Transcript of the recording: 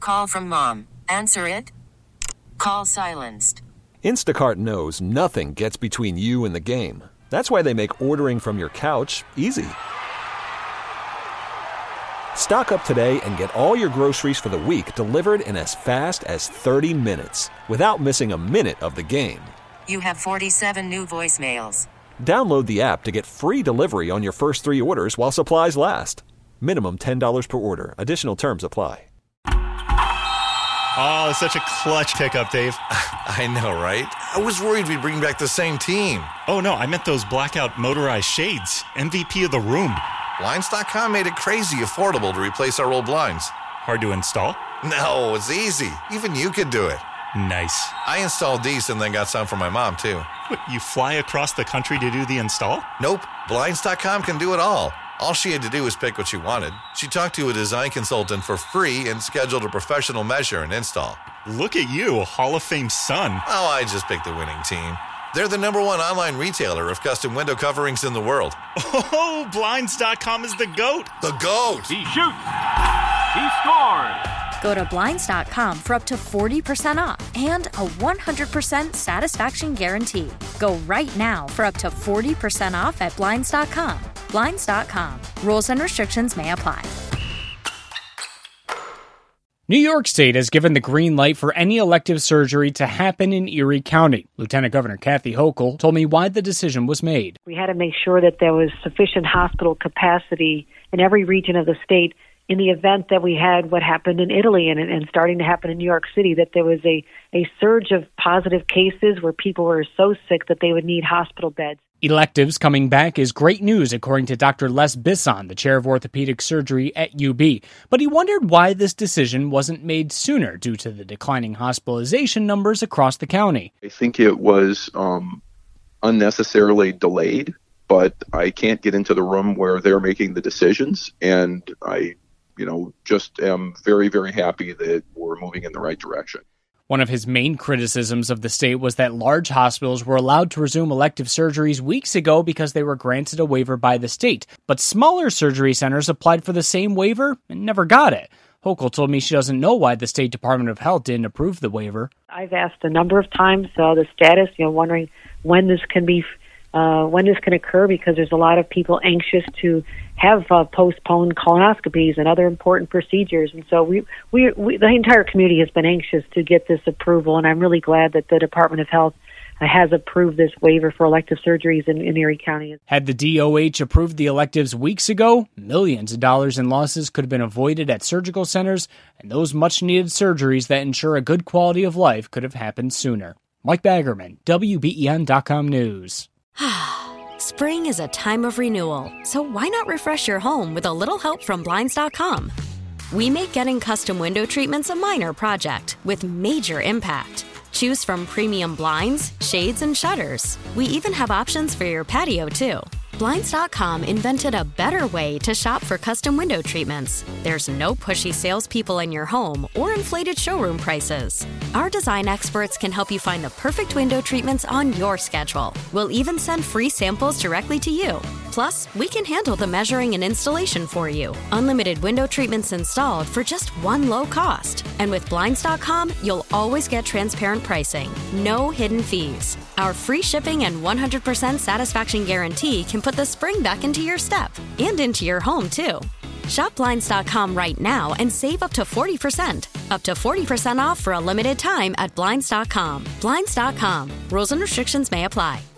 call from mom. Answer it. Call silenced. Instacart knows nothing gets between you and the game. That's why they make ordering from your couch easy. Stock up today and get all your groceries for the week delivered in as fast as 30 minutes without missing a minute of the game. You have 47 new voicemails. Download the app to get free delivery on your first 3 orders while supplies last. Minimum $10 per order. Additional terms apply. Oh, such a clutch pickup, Dave. I know, right? I was worried we'd bring back the same team. Oh, no, I meant those blackout motorized shades. MVP of the room. Blinds.com made it crazy affordable to replace our old blinds. Hard to install? No, it's easy. Even you could do it. Nice. I installed these and then got some for my mom, too. What, you fly across the country to do the install? Nope. Blinds.com can do it all. All she had to do was pick what she wanted. She talked to a design consultant for free and scheduled a professional measure and install. Look at you, Hall of Fame son. Oh, I just picked the winning team. They're the #1 online retailer of custom window coverings in the world. Oh, Blinds.com is the GOAT. The GOAT. He shoots. He scores. Go to Blinds.com for up to 40% off and a 100% satisfaction guarantee. Go right now for up to 40% off at Blinds.com. Blinds.com. Rules and restrictions may apply. New York State has given the green light for any elective surgery to happen in Erie County. Lieutenant Governor Kathy Hochul told me why the decision was made. We had to make sure that there was sufficient hospital capacity in every region of the state in the event that we had what happened in Italy and starting to happen in New York City, that there was a surge of positive cases where people were so sick that they would need hospital beds. Electives coming back is great news, according to Dr. Les Bisson, the chair of orthopedic surgery at UB. But he wondered why this decision wasn't made sooner due to the declining hospitalization numbers across the county. I think it was unnecessarily delayed, but I can't get into the room where they're making the decisions, and I just am very, very happy that we're moving in the right direction. One of his main criticisms of the state was that large hospitals were allowed to resume elective surgeries weeks ago because they were granted a waiver by the state. But smaller surgery centers applied for the same waiver and never got it. Hochul told me she doesn't know why the State Department of Health didn't approve the waiver. I've asked a number of times the status, wondering when this can occur, because there's a lot of people anxious to have postponed colonoscopies and other important procedures. And so the entire community has been anxious to get this approval, and I'm really glad that the Department of Health has approved this waiver for elective surgeries in Erie County. Had the DOH approved the electives weeks ago, millions of dollars in losses could have been avoided at surgical centers, and those much-needed surgeries that ensure a good quality of life could have happened sooner. Mike Baggerman, WBEN.com News. Spring is a time of renewal, so why not refresh your home with a little help from Blinds.com? We make getting custom window treatments a minor project with major impact. Choose from premium blinds, shades, and shutters. We even have options for your patio, too. Blinds.com invented a better way to shop for custom window treatments. There's no pushy salespeople in your home or inflated showroom prices. Our design experts can help you find the perfect window treatments on your schedule. We'll even send free samples directly to you. Plus, we can handle the measuring and installation for you. Unlimited window treatments installed for just one low cost. And with Blinds.com, you'll always get transparent pricing. No hidden fees. Our free shipping and 100% satisfaction guarantee can put the spring back into your step and into your home, too. Shop Blinds.com right now and save up to 40%. Up to 40% off for a limited time at Blinds.com. Blinds.com. Rules and restrictions may apply.